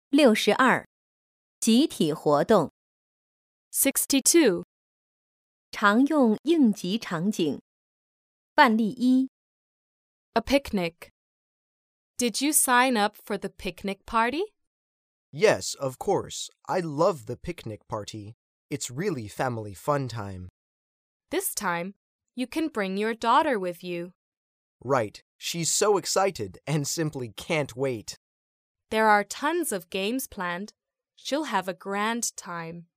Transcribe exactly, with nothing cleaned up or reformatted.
六十二，集体活动， sixty-two. 常用应急场景。范例一， A picnic. Did you sign up for the picnic party? Yes, of course. I love the picnic party. It's really family fun time. This time, you can bring your daughter with you. Right. She's so excited and simply can't wait. There are tons of games planned. She'll have a grand time.